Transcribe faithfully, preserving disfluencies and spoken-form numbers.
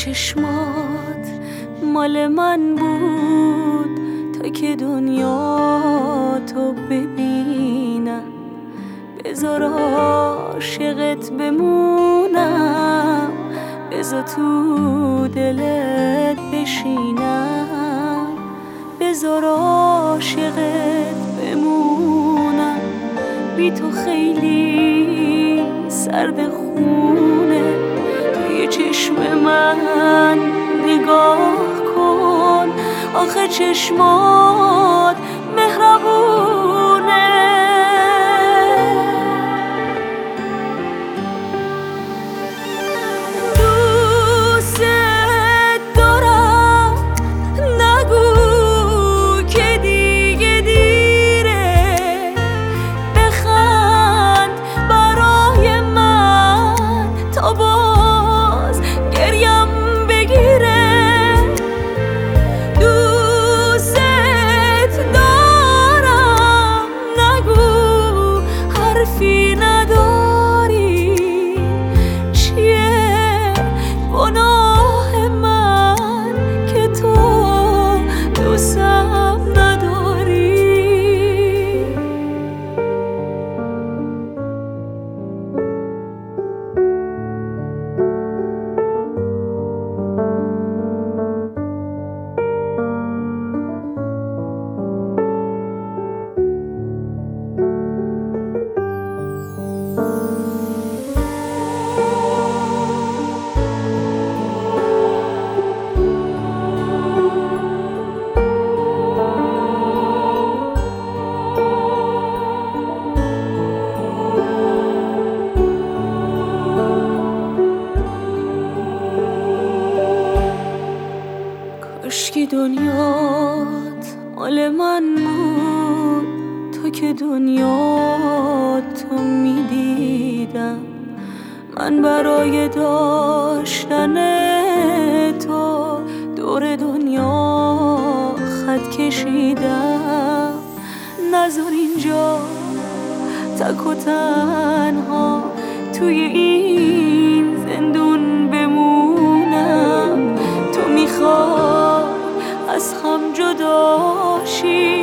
چشمات مال من بود تا که دنیا تو ببینم. بذار عاشقت بمونم، بذار تو دلت بشینم. بذار عاشقت بمونم، بی تو خیلی سرد خونه. توی چشم من نگاه کن، آخه چشمات مهربونه. دوست دارم، نگو که دیگه دیره. بخند برای من تا باز گریم بگیره. دوست دارم، نگو حرفی نداری. چیه گناه من که تو دوستم نداری؟ کاشکی دنیات مال من بود تا که دنیا تو میدیدم. من برای داشتن تو دور دنیا خط کشیدم. نذار اینجا تک و تنها توی این زندون بمونم. تو میخوای از هم جدا شی،